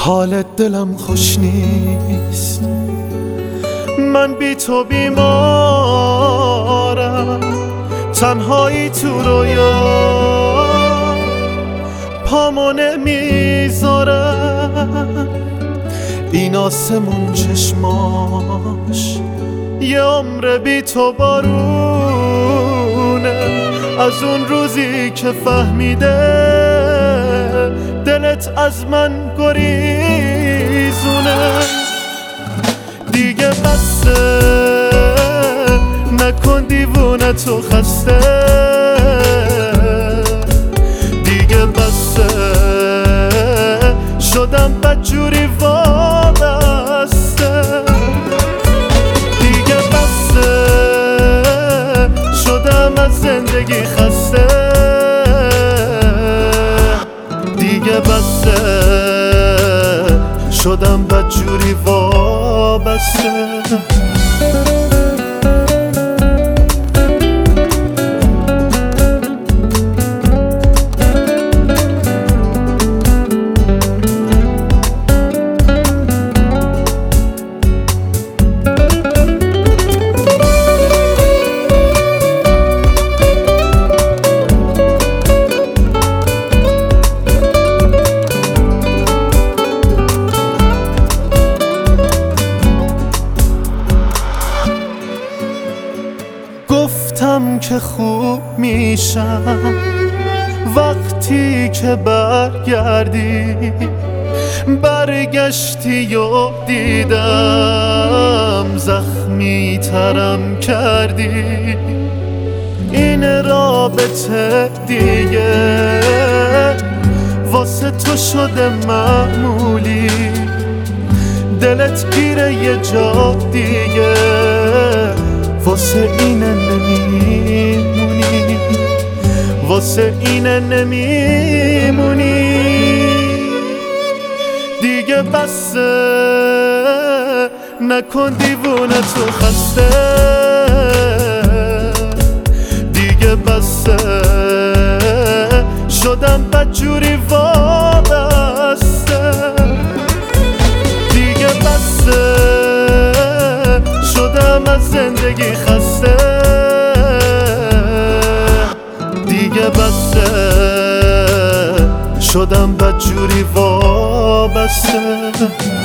حالت دلم خوش نیست، من بی تو بیمارم، تنهایی تو رویا پامو نمیذارم. این آسمون چشماش یه عمر بی تو بارونه، از اون روزی که فهمیده دلت از من گریزونه. دیگه بسه نکن دیوونه تو خسته، دیگه بسه شدم بدجوری وابسته، دیگه بسه شدم از زندگی خسته، دیگه بسه شدم بدجوری وابسته. گفتم که خوب میشم وقتی که برگشتی و دیدم زخمی ترم کردی. این رابطه دیگه واسه تو شده معمولی، دلت گیره یه جا دیگه واسه اینه نمیمونی، واسه اینه نمیمونی. دیگه بسه نکن دیوونه تو خسته، دیگه بسه شدم بدجوری وابسته، دیگه بسه شدم از زندگی خسته، دیگه بسه شدم بدجوری وابسته.